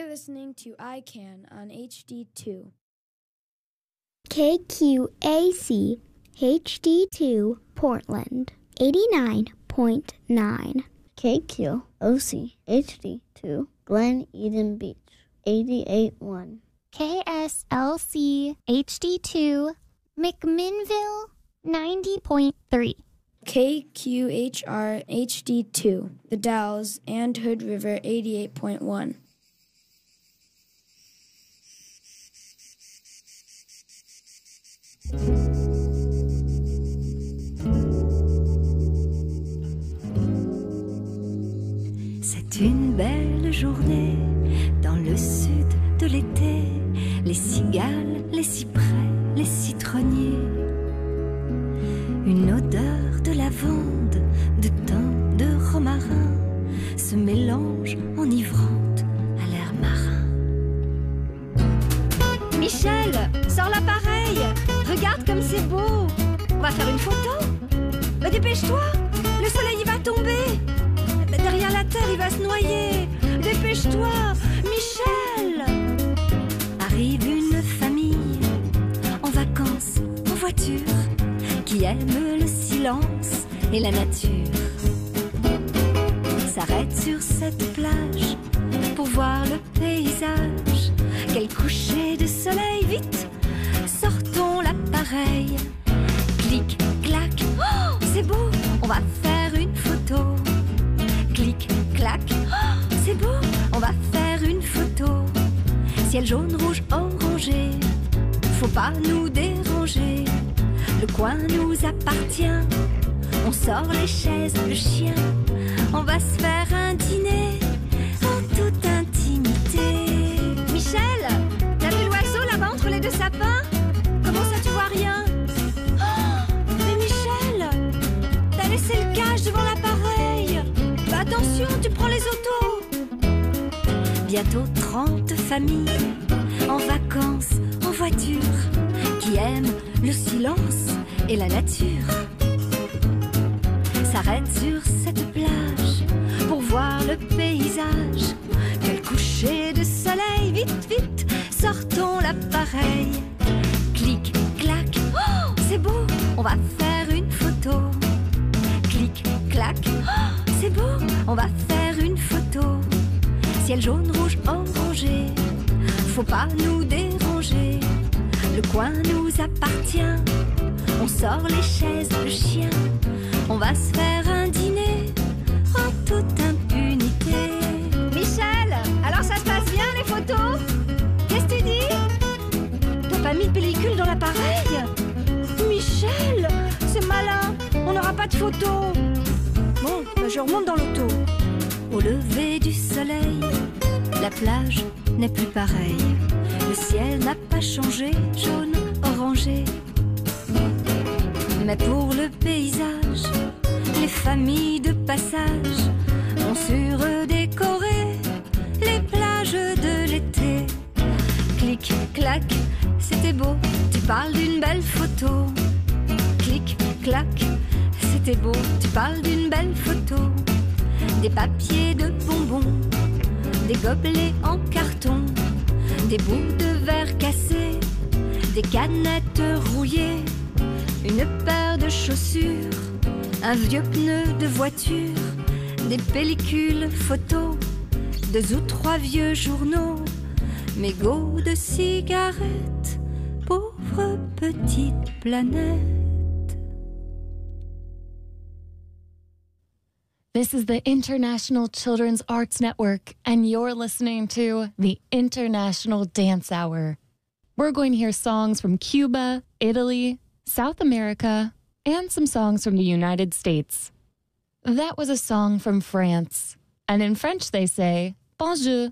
listening to ICANN on HD2. KQAC HD2 Portland 89.9. KQOC HD2 Glen Eden Beach 88.1. KSLC HD2 McMinnville 90.3. KQHR HD2 The Dalles and Hood River 88.1. C'est une belle journée dans le sud de l'été. Les cigales, les cyprès, les citronniers. Une odeur de lavande, de thym, de romarin se mélange enivrante à l'air marin. Michel, sors l'appareil. Regarde comme c'est beau. On va faire une photo. Bah, dépêche-toi, le soleil il va tomber. Bah, derrière la terre il va se noyer. Dépêche-toi, Michel. Arrive une famille en vacances, en voiture, qui aime le silence et la nature. S'arrête sur cette plage pour voir le paysage. Quel coucher de soleil, vite, sortons l'appareil. Clic, clac, oh, c'est beau, on va faire une photo. Clic, clac, oh, c'est beau, on va faire une photo. Ciel jaune, rouge, orangé, faut pas nous déranger. Le coin nous appartient, on sort les chaises, le chien. On va se faire un dîner en toute intimité. Michel, t'as vu l'oiseau là-bas entre les deux sapins? Comment ça tu vois rien? Oh, mais Michel, t'as laissé le cache devant l'appareil. Bah attention, tu prends les autos. Bientôt 30 familles en vacances, en voiture, qui aiment le silence et la nature. S'arrête sur cette plage pour voir le paysage. Quel coucher de soleil, vite, vite, sortons l'appareil. Clic, clac, oh, c'est beau, on va faire une photo. Clic, clac, oh, c'est beau, on va faire une photo. Ciel jaune, rouge, orangé, faut pas nous déranger. Le coin nous appartient, on sort les chaises, le chien. On va se faire un dîner en toute impunité. Michel, alors ça se passe bien les photos? Qu'est-ce que tu dis? T'as pas mis de pellicule dans l'appareil? Michel, c'est malin, on n'aura pas de photos. Bon, bah je remonte dans l'auto. Au lever du soleil, la plage n'est plus pareille. Le ciel n'a pas changé, jaune, orangé. Mais pour le paysage, les familles de passage ont surdécoré les plages de l'été. Clic, clac, c'était beau, tu parles d'une belle photo. Clic, clac, c'était beau, tu parles d'une belle photo. Des papiers de bonbons, des gobelets en carton, des bouts de verre cassés, des canettes rouillées, une paire de chaussures, un vieux pneu de voiture, des pellicules photos, 2 ou 3 vieux journaux, mégots de cigarettes, pauvre petite planète. This is the International Children's Arts Network, and you're listening to the International Dance Hour. We're going to hear songs from Cuba, Italy, South America, and some songs from the United States. That was a song from France, and in French they say, bonjour.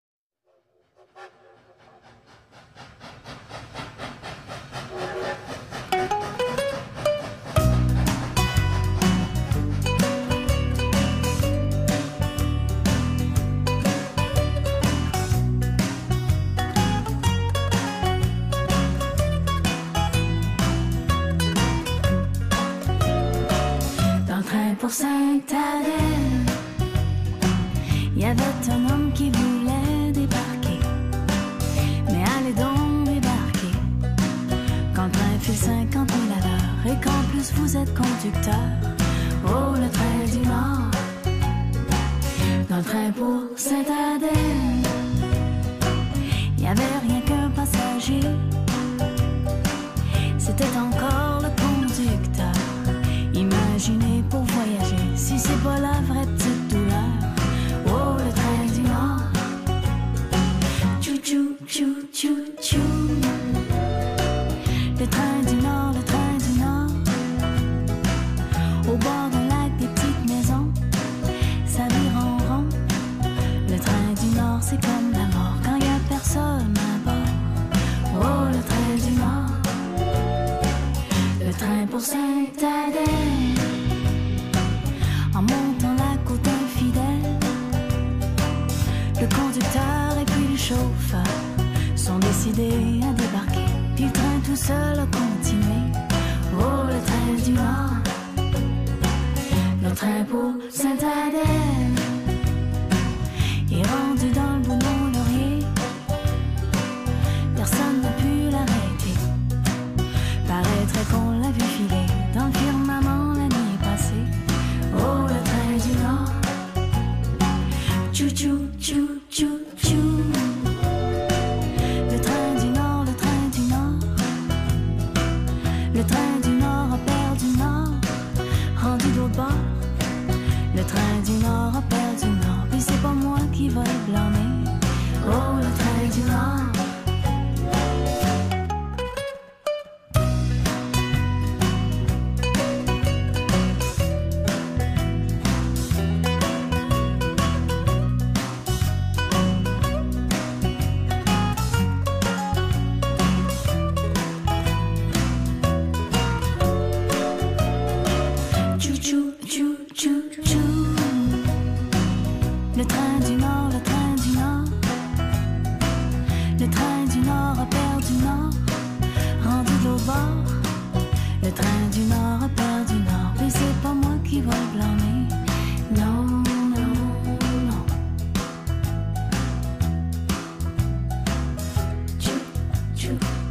Pour Sainte-Adèle, il y avait un homme qui voulait débarquer. tous vous êtes conducteurs. Oh, le train du Nord, dans le train pour Sainte-Adèle, il n'y avait rien qu'un passager, c'était encore le conducteur. Imaginez pour voyager, si c'est pas la vraie petite douleur. Oh, le train du Nord, tchou tchou tchou tchou tchou. Le train du Nord, le train du Nord. Au bord d'un lac, des petites maisons, ça vire en rond. Le train du Nord, c'est comme la mort quand y a personne à bord. Oh, le train du Nord, le train pour Sainte-Adèle. En montant la côte infidèle, le conducteur et puis le chauffeur sont décidés à débarquer. Puis le train tout seul a continué. Oh, le train du Nord, le train pour Sainte-Adèle est rendu dans le Bouillon-Laurier. Personne n'a pu l'arrêter. Paraîtrait qu'on l'a vu filer dans le firmament la nuit passée. Oh, le train du Nord, tchou tchou tchou tchou tchou. Le train du Nord, le train du Nord. Le train du Nord a perdu le Nord, rendu de l'autre bord. Le train du Nord a perdu le Nord, puis c'est pas moi qui va le blâmer. Oh, le train du Nord. Le train du Nord, le train du Nord. Le train du Nord a perdu le Nord, rendu de l'autre bord. Le train du Nord a perdu le Nord, mais c'est pas moi qui va le blâmer. Non, non, non. Tchou, tchou.